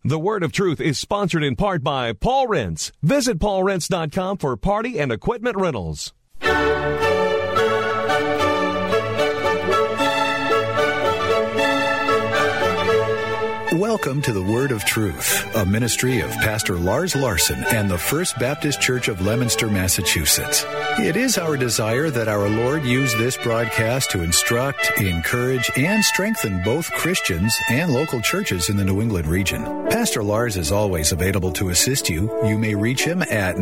The Word of Truth is sponsored in part by Paul Rents. Visit paulrents.com for party and equipment rentals. Welcome to the Word of Truth, a ministry of Pastor Lars Larson and the First Baptist Church of Leominster, Massachusetts. It is our desire that our Lord use this broadcast to instruct, encourage, and strengthen both Christians and local churches in the New England region. Pastor Lars is always available to assist you. You may reach him at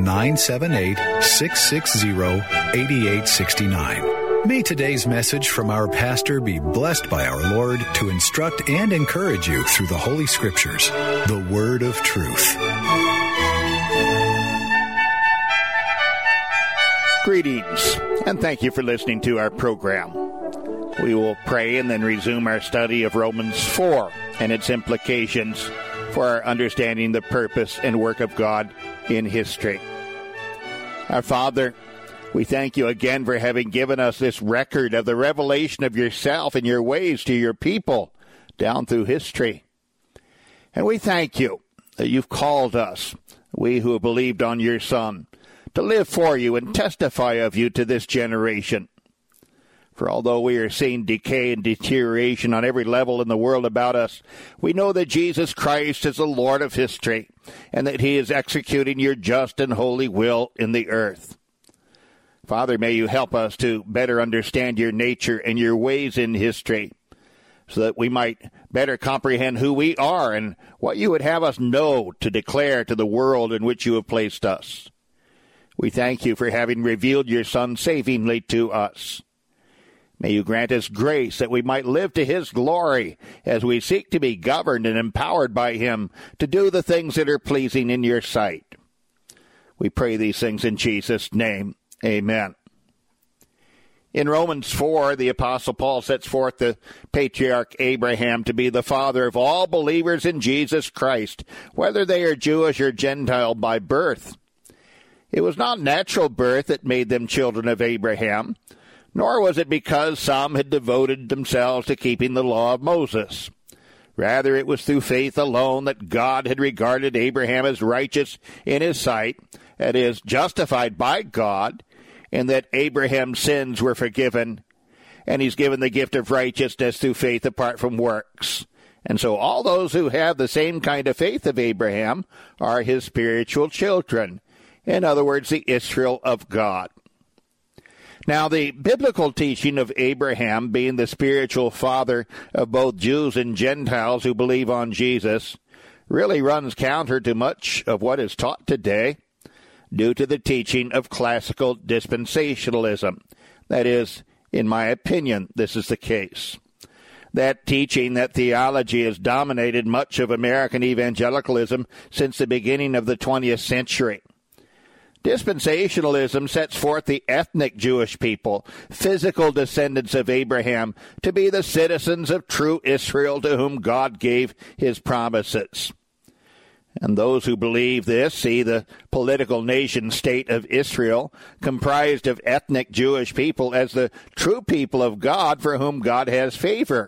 978-660-8869. May today's message from our pastor be blessed by our Lord to instruct and encourage you through the Holy Scriptures, the Word of Truth. Greetings, and thank you for listening to our program. We will pray and then resume our study of Romans 4 and its implications for our understanding the purpose and work of God in history. Our Father, we thank you again for having given us this record of the revelation of yourself and your ways to your people down through history. And we thank you that you've called us, we who have believed on your Son, to live for you and testify of you to this generation. For although we are seeing decay and deterioration on every level in the world about us, we know that Jesus Christ is the Lord of history and that he is executing your just and holy will in the earth. Father, may you help us to better understand your nature and your ways in history so that we might better comprehend who we are and what you would have us know to declare to the world in which you have placed us. We thank you for having revealed your Son savingly to us. May you grant us grace that we might live to his glory as we seek to be governed and empowered by him to do the things that are pleasing in your sight. We pray these things in Jesus' name. Amen. In Romans 4, the Apostle Paul sets forth the patriarch Abraham to be the father of all believers in Jesus Christ, whether they are Jewish or Gentile by birth. It was not natural birth that made them children of Abraham, nor was it because some had devoted themselves to keeping the law of Moses. Rather, it was through faith alone that God had regarded Abraham as righteous in his sight, that is, justified by God, and that Abraham's sins were forgiven, and he's given the gift of righteousness through faith apart from works. And so all those who have the same kind of faith of Abraham are his spiritual children. In other words, the Israel of God. Now, the biblical teaching of Abraham being the spiritual father of both Jews and Gentiles who believe on Jesus really runs counter to much of what is taught today due to the teaching of classical dispensationalism. That is, in my opinion, this is the case. That teaching, that theology, has dominated much of American evangelicalism since the beginning of the 20th century. Dispensationalism sets forth the ethnic Jewish people, physical descendants of Abraham, to be the citizens of true Israel to whom God gave his promises. And those who believe this see the political nation-state of Israel, comprised of ethnic Jewish people, as the true people of God for whom God has favor.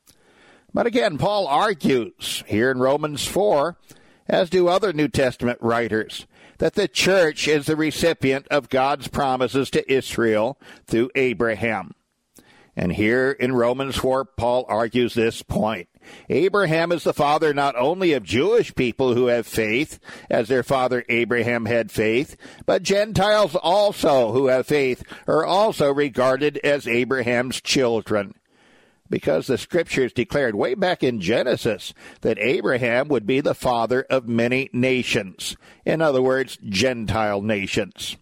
But again, Paul argues here in Romans 4, as do other New Testament writers, that the church is the recipient of God's promises to Israel through Abraham. And here in Romans 4, Paul argues this point. Abraham is the father not only of Jewish people who have faith, as their father Abraham had faith, but Gentiles also who have faith are also regarded as Abraham's children. Because the Scriptures declared way back in Genesis that Abraham would be the father of many nations. In other words, Gentile nations.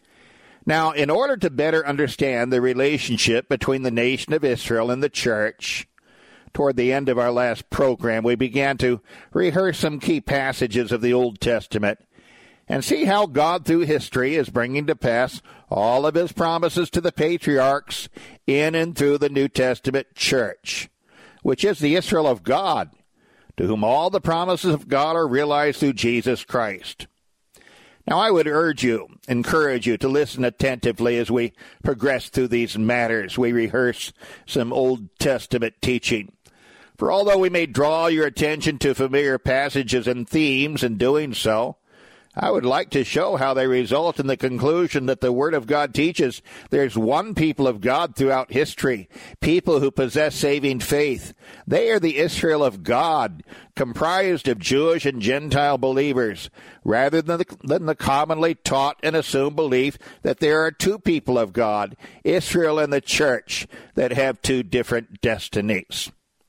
Now, in order to better understand the relationship between the nation of Israel and the church, toward the end of our last program, we began to rehearse some key passages of the Old Testament and see how God through history is bringing to pass all of his promises to the patriarchs in and through the New Testament church, which is the Israel of God, to whom all the promises of God are realized through Jesus Christ. Now, I would encourage you to listen attentively as we progress through these matters. We rehearse some Old Testament teaching. For although we may draw your attention to familiar passages and themes in doing so, I would like to show how they result in the conclusion that the Word of God teaches there's one people of God throughout history, people who possess saving faith. They are the Israel of God, comprised of Jewish and Gentile believers, rather than the commonly taught and assumed belief that there are two people of God, Israel and the church, that have two different destinies.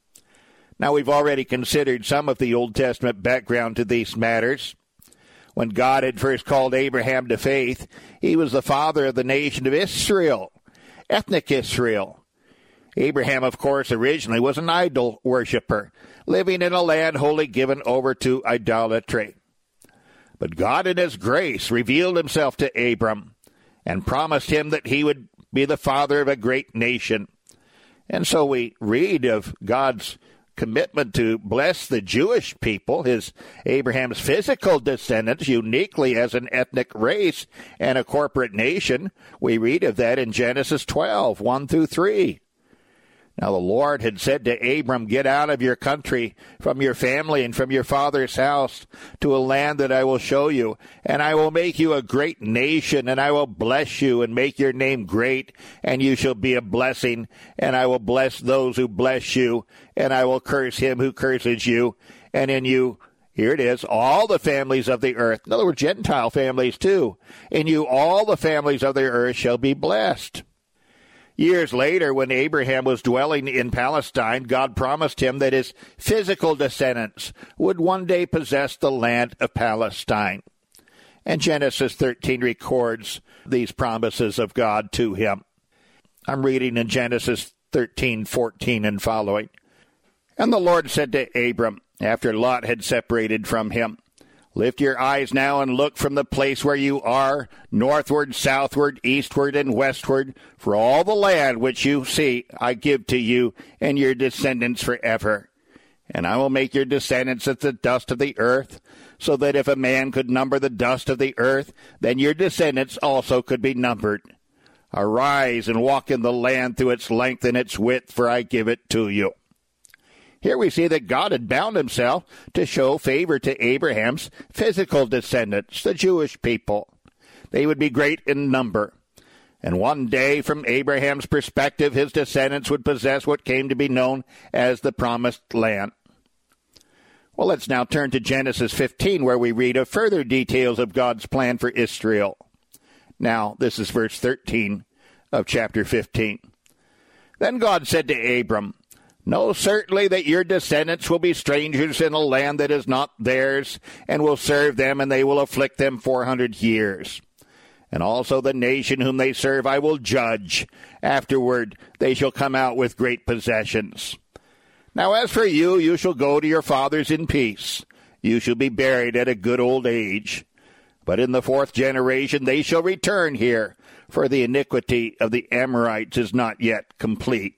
Now, we've already considered some of the Old Testament background to these matters. When God had first called Abraham to faith, he was the father of the nation of Israel, ethnic Israel. Abraham, of course, originally was an idol worshiper, living in a land wholly given over to idolatry. But God in his grace revealed himself to Abram and promised him that he would be the father of a great nation. And so we read of God's commitment to bless the Jewish people, Abraham's physical descendants, uniquely as an ethnic race and a corporate nation. We read of that in Genesis 12, 1 through 3. Now the Lord had said to Abram, "Get out of your country, from your family, and from your father's house, to a land that I will show you, and I will make you a great nation, and I will bless you and make your name great, and you shall be a blessing, and I will bless those who bless you, and I will curse him who curses you, and in you," here it is, "all the families of the earth," in other words, Gentile families too, "in you all the families of the earth shall be blessed." Years later, when Abraham was dwelling in Palestine, God promised him that his physical descendants would one day possess the land of Palestine. And Genesis 13 records these promises of God to him. I'm reading in Genesis 13:14 and following. "And the Lord said to Abram, after Lot had separated from him, Lift your eyes now and look from the place where you are, northward, southward, eastward, and westward, for all the land which you see I give to you and your descendants forever. And I will make your descendants as the dust of the earth, so that if a man could number the dust of the earth, then your descendants also could be numbered. Arise and walk in the land through its length and its width, for I give it to you." Here we see that God had bound himself to show favor to Abraham's physical descendants, the Jewish people. They would be great in number. And one day, from Abraham's perspective, his descendants would possess what came to be known as the Promised Land. Well, let's now turn to Genesis 15, where we read of further details of God's plan for Israel. Now, this is verse 13 of chapter 15. "Then God said to Abram, Know certainly that your descendants will be strangers in a land that is not theirs, and will serve them, and they will afflict them 400 years. And also the nation whom they serve I will judge. Afterward they shall come out with great possessions. Now as for you, you shall go to your fathers in peace. You shall be buried at a good old age. But in the 4th generation they shall return here, for the iniquity of the Amorites is not yet complete.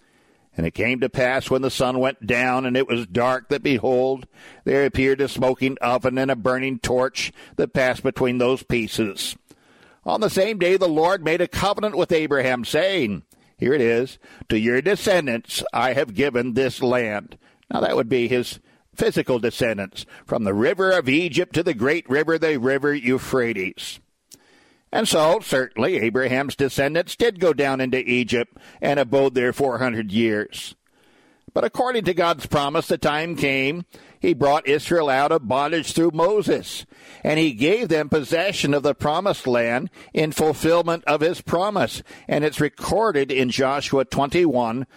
And it came to pass when the sun went down, and it was dark, that, behold, there appeared a smoking oven and a burning torch that passed between those pieces. On the same day the Lord made a covenant with Abraham, saying, here it is, to your descendants I have given this land. Now that would be his physical descendants, from the river of Egypt to the great river, the river Euphrates. And so, certainly, Abraham's descendants did go down into Egypt and abode there 400 years. But according to God's promise, the time came, he brought Israel out of bondage through Moses, and he gave them possession of the promised land in fulfillment of his promise. And it's recorded in Joshua 21,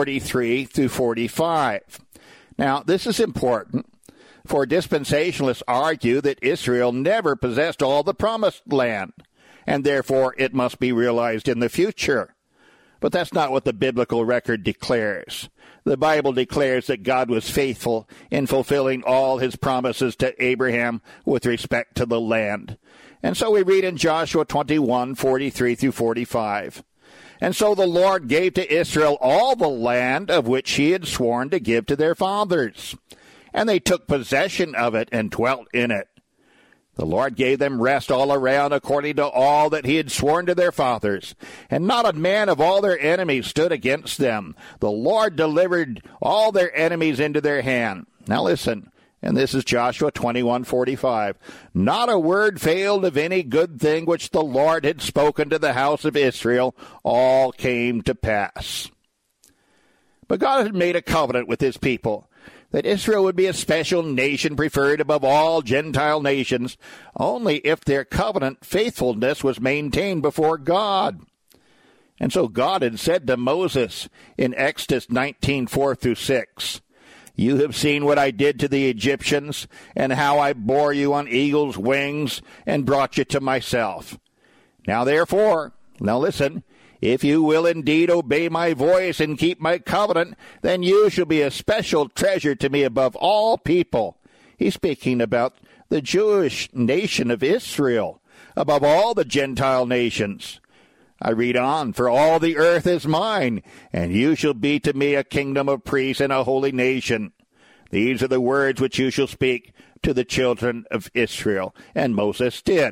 43 through 45. Now, this is important, for dispensationalists argue that Israel never possessed all the promised land, and therefore it must be realized in the future. But that's not what the biblical record declares. The Bible declares that God was faithful in fulfilling all his promises to Abraham with respect to the land. And so we read in Joshua 21, 43 through 45. And so the Lord gave to Israel all the land of which he had sworn to give to their fathers. And they took possession of it and dwelt in it. The Lord gave them rest all around according to all that he had sworn to their fathers. And not a man of all their enemies stood against them. The Lord delivered all their enemies into their hand. Now listen, and this is Joshua 21:45. Not a word failed of any good thing which the Lord had spoken to the house of Israel. All came to pass. But God had made a covenant with his people, that Israel would be a special nation preferred above all Gentile nations, only if their covenant faithfulness was maintained before God. And so God had said to Moses in Exodus 19:4-6, "You have seen what I did to the Egyptians, and how I bore you on eagle's wings and brought you to myself. Now therefore," now listen, "if you will indeed obey my voice and keep my covenant, then you shall be a special treasure to me above all people." He's speaking about the Jewish nation of Israel, above all the Gentile nations. I read on, "For all the earth is mine, and you shall be to me a kingdom of priests and a holy nation. These are the words which you shall speak to the children of Israel." And Moses did.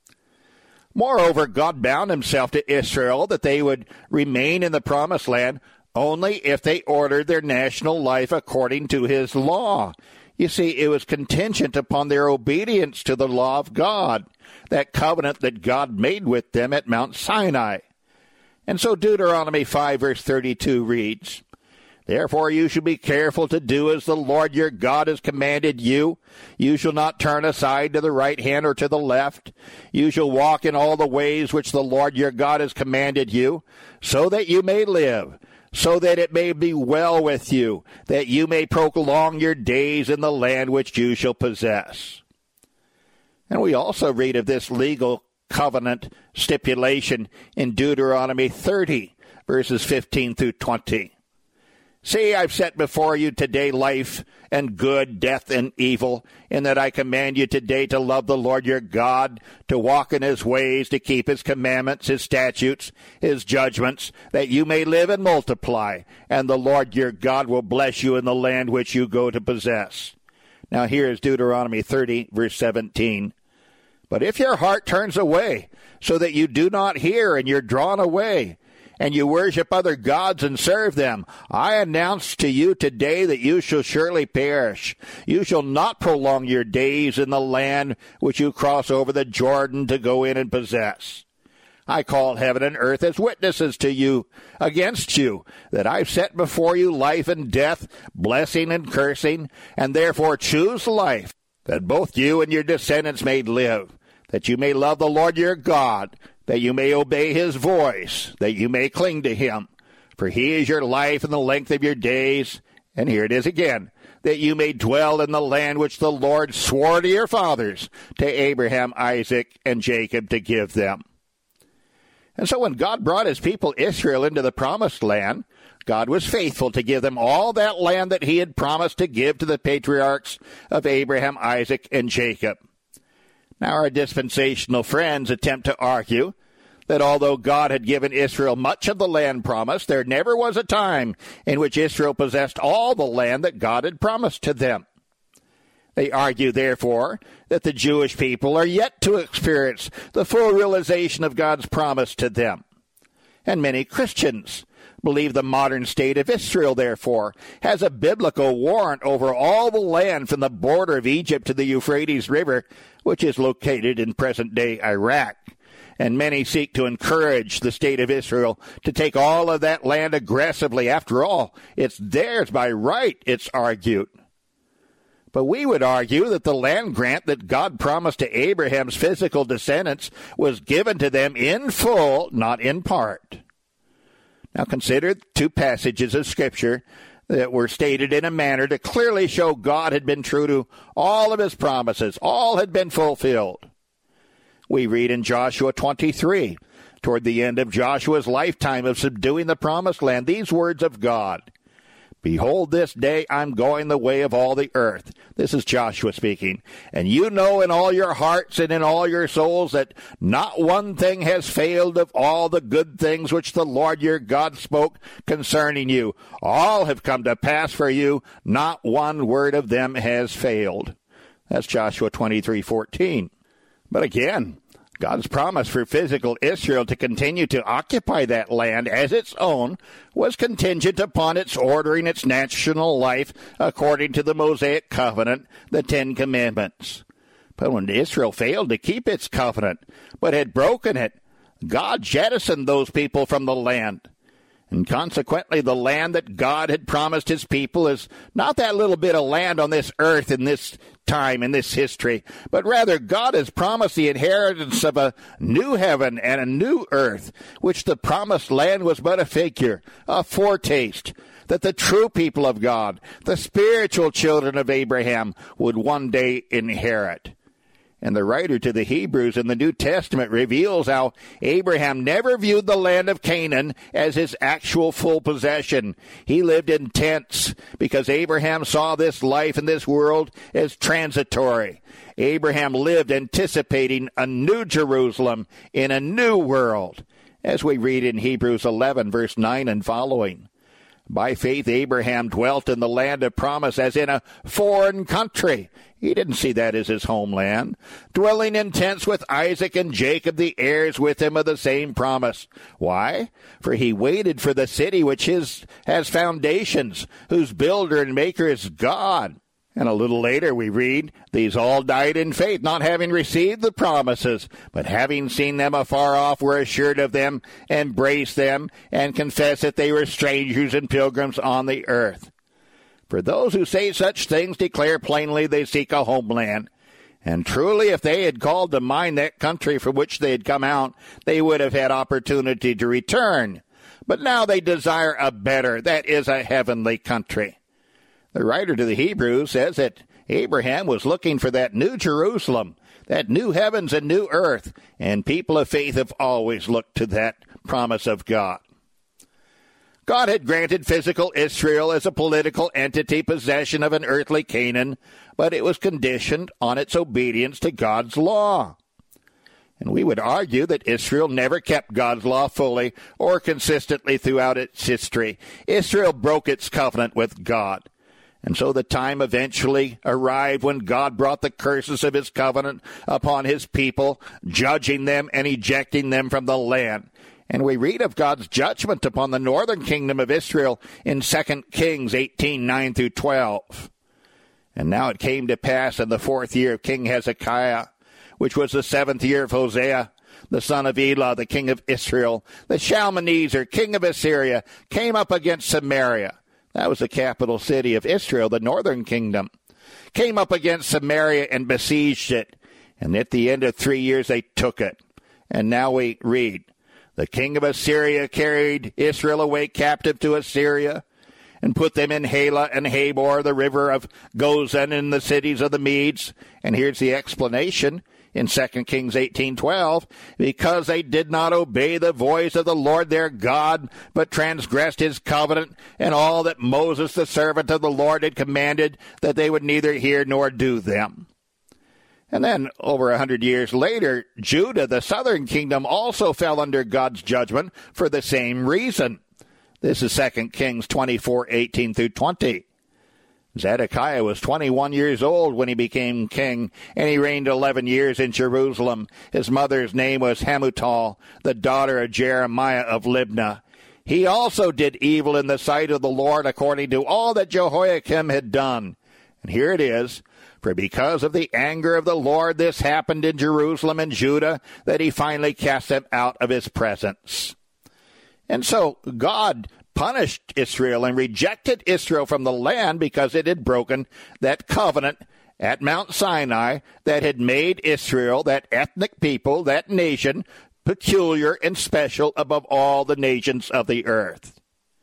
Moreover, God bound himself to Israel that they would remain in the promised land only if they ordered their national life according to his law. You see, it was contingent upon their obedience to the law of God, that covenant that God made with them at Mount Sinai. And so Deuteronomy 5:32 reads, "Therefore you shall be careful to do as the Lord your God has commanded you. You shall not turn aside to the right hand or to the left. You shall walk in all the ways which the Lord your God has commanded you, so that you may live, so that it may be well with you, that you may prolong your days in the land which you shall possess." And we also read of this legal covenant stipulation in Deuteronomy 30:15-20. "See, I've set before you today life and good, death and evil, in that I command you today to love the Lord your God, to walk in his ways, to keep his commandments, his statutes, his judgments, that you may live and multiply, and the Lord your God will bless you in the land which you go to possess." Now here is Deuteronomy 30:17. "But if your heart turns away, so that you do not hear, and you're drawn away, and you worship other gods and serve them, I announce to you today that you shall surely perish. You shall not prolong your days in the land which you cross over the Jordan to go in and possess. I call heaven and earth as witnesses to you, against you, that I've set before you life and death, blessing and cursing, and therefore choose life, that both you and your descendants may live, that you may love the Lord your God, that you may obey his voice, that you may cling to him. For he is your life and the length of your days." And here it is again, "that you may dwell in the land which the Lord swore to your fathers, to Abraham, Isaac, and Jacob, to give them." And so when God brought his people Israel into the promised land, God was faithful to give them all that land that he had promised to give to the patriarchs of Abraham, Isaac, and Jacob. Now our dispensational friends attempt to argue that although God had given Israel much of the land promised, there never was a time in which Israel possessed all the land that God had promised to them. They argue, therefore, that the Jewish people are yet to experience the full realization of God's promise to them. And many Christians believe the modern state of Israel, therefore, has a biblical warrant over all the land from the border of Egypt to the Euphrates River, which is located in present-day Iraq. And many seek to encourage the state of Israel to take all of that land aggressively. After all, it's theirs by right, it's argued. But we would argue that the land grant that God promised to Abraham's physical descendants was given to them in full, not in part. Now consider two passages of Scripture that were stated in a manner to clearly show God had been true to all of his promises. All had been fulfilled. We read in Joshua 23, toward the end of Joshua's lifetime of subduing the promised land, these words of God, "Behold, this day I'm going the way of all the earth." This is Joshua speaking. "And you know in all your hearts and in all your souls that not one thing has failed of all the good things which the Lord your God spoke concerning you. All have come to pass for you. Not one word of them has failed." That's Joshua 23:14. But again, God's promise for physical Israel to continue to occupy that land as its own was contingent upon its ordering its national life according to the Mosaic covenant, the Ten Commandments. But when Israel failed to keep its covenant, but had broken it, God jettisoned those people from the land. And consequently, the land that God had promised his people is not that little bit of land on this earth in this time, in this history, but rather God has promised the inheritance of a new heaven and a new earth, which the promised land was but a figure, a foretaste, that the true people of God, the spiritual children of Abraham, would one day inherit. And the writer to the Hebrews in the New Testament reveals how Abraham never viewed the land of Canaan as his actual full possession. He lived in tents because Abraham saw this life and this world as transitory. Abraham lived anticipating a new Jerusalem in a new world, as we read in Hebrews 11, verse 9 and following. By faith, Abraham dwelt in the land of promise as in a foreign country. He didn't see that as his homeland. Dwelling in tents with Isaac and Jacob, the heirs with him of the same promise. Why? For he waited for the city which has foundations, whose builder and maker is God. And a little later we read, these all died in faith, not having received the promises, but having seen them afar off, were assured of them, embraced them, and confessed that they were strangers and pilgrims on the earth. For those who say such things declare plainly they seek a homeland. And truly, if they had called to mind that country from which they had come out, they would have had opportunity to return. But now they desire a better, that is, a heavenly country. The writer to the Hebrews says that Abraham was looking for that new Jerusalem, that new heavens and new earth, and people of faith have always looked to that promise of God. God had granted physical Israel as a political entity possession of an earthly Canaan, but it was conditioned on its obedience to God's law. And we would argue that Israel never kept God's law fully or consistently throughout its history. Israel broke its covenant with God. And so the time eventually arrived when God brought the curses of his covenant upon his people, judging them and ejecting them from the land. And we read of God's judgment upon the northern kingdom of Israel in 2 Kings 18, 9 through 12. And now it came to pass in the 4th year of King Hezekiah, which was the 7th year of Hosea, the son of Elah, the king of Israel, that Shalmaneser, king of Assyria, came up against Samaria. That was the capital city of Israel, the northern kingdom. Came up against Samaria and besieged it. And at the end of 3 years, they took it. And now we read, the king of Assyria carried Israel away captive to Assyria and put them in Halah and Habor, the river of Gozan, in the cities of the Medes. And here's the explanation in 2 Kings 18:12, because they did not obey the voice of the Lord their God, but transgressed his covenant and all that Moses, the servant of the Lord, had commanded, that they would neither hear nor do them. And then, over 100 years later, Judah, the southern kingdom, also fell under God's judgment for the same reason. This is 2 Kings 24:18 through 20. Zedekiah was 21 years old when he became king, and he reigned 11 years in Jerusalem. His mother's name was Hamutal, the daughter of Jeremiah of Libnah. He also did evil in the sight of the Lord according to all that Jehoiakim had done. And here it is. For because of the anger of the Lord, this happened in Jerusalem and Judah, that he finally cast them out of his presence. And so God punished Israel and rejected Israel from the land because it had broken that covenant at Mount Sinai that had made Israel, that ethnic people, that nation, peculiar and special above all the nations of the earth.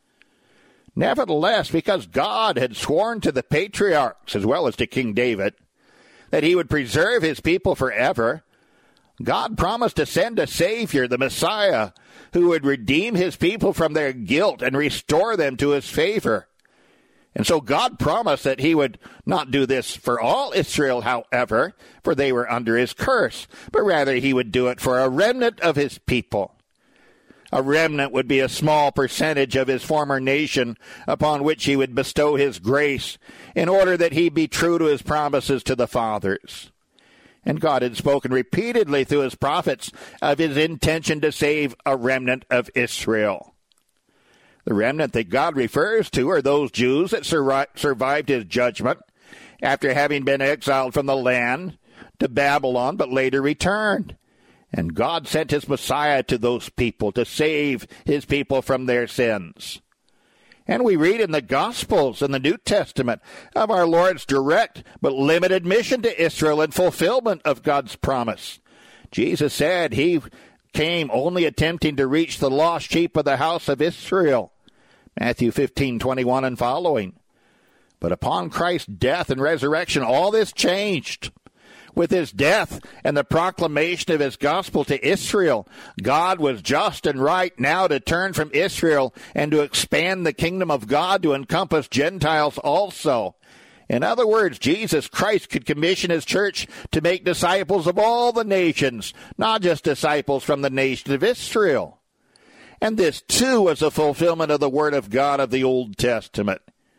Nevertheless, because God had sworn to the patriarchs, as well as to King David, that he would preserve his people forever, God promised to send a Savior, the Messiah, who would redeem his people from their guilt and restore them to his favor. And so God promised that he would not do this for all Israel, however, for they were under his curse, but rather he would do it for a remnant of his people. A remnant would be a small percentage of his former nation upon which he would bestow his grace in order that he be true to his promises to the fathers. And God had spoken repeatedly through his prophets of his intention to save a remnant of Israel. The remnant that God refers to are those Jews that survived his judgment after having been exiled from the land to Babylon, but later returned. And God sent his Messiah to those people to save his people from their sins. And we read in the Gospels in the New Testament of our Lord's direct but limited mission to Israel in fulfillment of God's promise. Jesus said he came only attempting to reach the lost sheep of the house of Israel. Matthew 15:21 and following. But upon Christ's death and resurrection, all this changed. With his death and the proclamation of his gospel to Israel, God was just and right now to turn from Israel and to expand the kingdom of God to encompass Gentiles also. In other words, Jesus Christ could commission his church to make disciples of all the nations, not just disciples from the nation of Israel. And this, too, was a fulfillment of the Word of God of the Old Testament.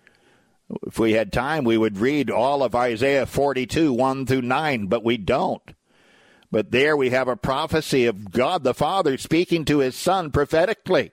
If we had time, we would read all of Isaiah 42, 1 through 9, but we don't. But there we have a prophecy of God the Father speaking to his Son prophetically.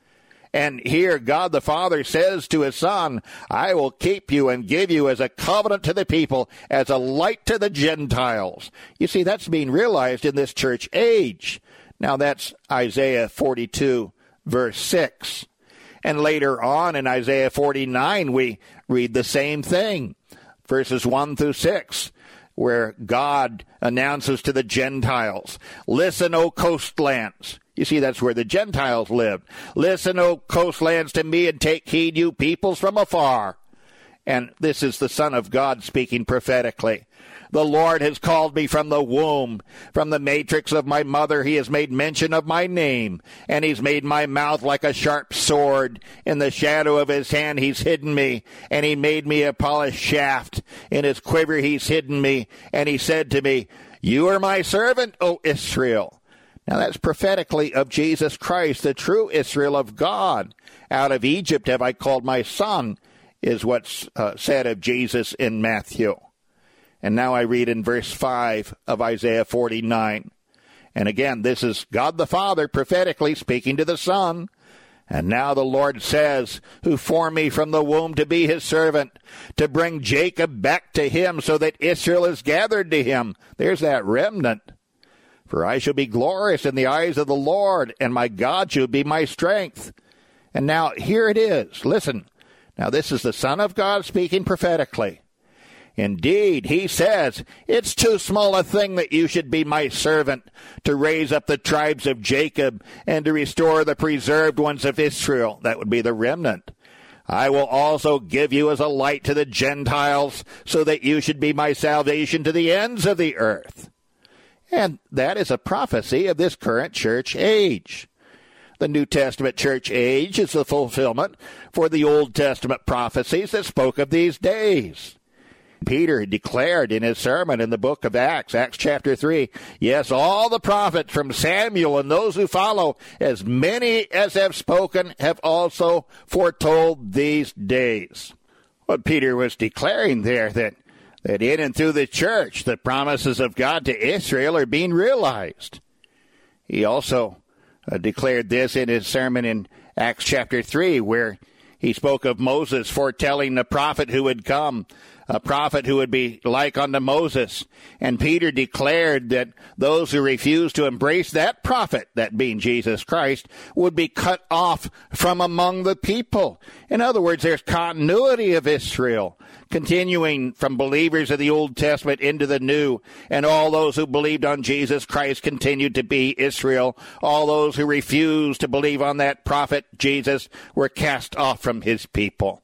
And here God the Father says to his Son, I will keep you and give you as a covenant to the people, as a light to the Gentiles. You see, that's being realized in this church age. Now that's Isaiah 42, verse 6. And later on in Isaiah 49, we read the same thing, verses 1 through 6, where God announces to the Gentiles, listen, O coastlands. You see, that's where the Gentiles lived. Listen, O coastlands, to me, and take heed, you peoples from afar. And this is the Son of God speaking prophetically. The Lord has called me from the womb. From the matrix of my mother he has made mention of my name. And he's made my mouth like a sharp sword. In the shadow of his hand he's hidden me. And he made me a polished shaft. In his quiver he's hidden me. And he said to me, you are my servant, O Israel. Now that's prophetically of Jesus Christ, the true Israel of God. Out of Egypt have I called my son, is what's said of Jesus in Matthew. And now I read in verse 5 of Isaiah 49. And again, this is God the Father prophetically speaking to the Son. And now the Lord says, who formed me from the womb to be his servant, to bring Jacob back to him so that Israel is gathered to him. There's that remnant. For I shall be glorious in the eyes of the Lord, and my God shall be my strength. And now here it is. Listen. Now this is the Son of God speaking prophetically. Indeed, he says, it's too small a thing that you should be my servant, to raise up the tribes of Jacob and to restore the preserved ones of Israel. That would be the remnant. I will also give you as a light to the Gentiles, so that you should be my salvation to the ends of the earth. And that is a prophecy of this current church age. The New Testament church age is the fulfillment for the Old Testament prophecies that spoke of these days. Peter declared in his sermon in the book of Acts, Acts chapter 3, yes, all the prophets from Samuel and those who follow, as many as have spoken, have also foretold these days. What Peter was declaring there, that in and through the church, the promises of God to Israel are being realized. He also declared this in his sermon in Acts chapter 3, where he spoke of Moses foretelling the prophet who would come, a prophet who would be like unto Moses. And Peter declared that those who refused to embrace that prophet, that being Jesus Christ, would be cut off from among the people. In other words, there's continuity of Israel, continuing from believers of the Old Testament into the New, and all those who believed on Jesus Christ continued to be Israel. All those who refused to believe on that prophet, Jesus, were cast off from his people.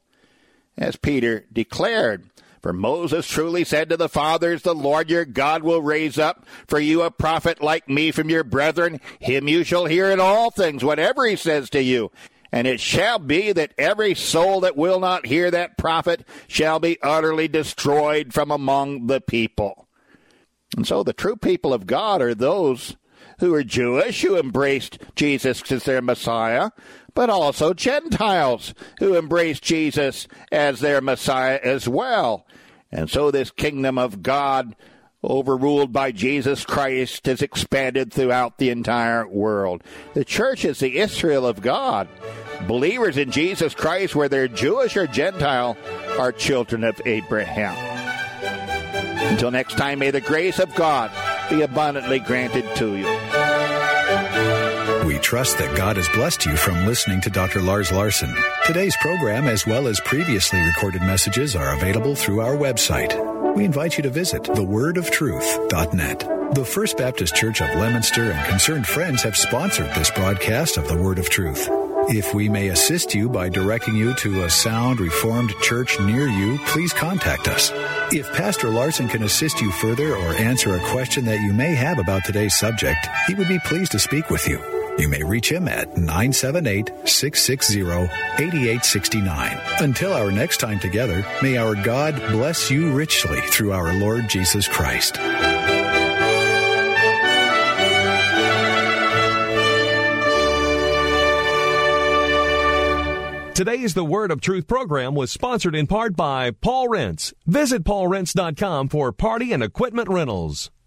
As Peter declared, for Moses truly said to the fathers, the Lord your God will raise up for you a prophet like me from your brethren. Him you shall hear in all things, whatever he says to you. And it shall be that every soul that will not hear that prophet shall be utterly destroyed from among the people. And so the true people of God are those who are Jewish, who embraced Jesus as their Messiah, but also Gentiles who embraced Jesus as their Messiah as well. And so this kingdom of God overruled by Jesus Christ, has expanded throughout the entire world. The church is the Israel of God. Believers in Jesus Christ, whether Jewish or Gentile, are children of Abraham. Until next time, may the grace of God be abundantly granted to you. We trust that God has blessed you from listening to Dr. Lars Larson. Today's program, as well as previously recorded messages, are available through our website. We invite you to visit thewordоftruth.net. The First Baptist Church of Leominster and concerned friends have sponsored this broadcast of The Word of Truth. If we may assist you by directing you to a sound Reformed church near you, please contact us. If Pastor Larson can assist you further or answer a question that you may have about today's subject, he would be pleased to speak with you. You may reach him at 978-660-8869. Until our next time together, may our God bless you richly through our Lord Jesus Christ. Today's The Word of Truth program was sponsored in part by Paul Rents. Visit paulrents.com for party and equipment rentals.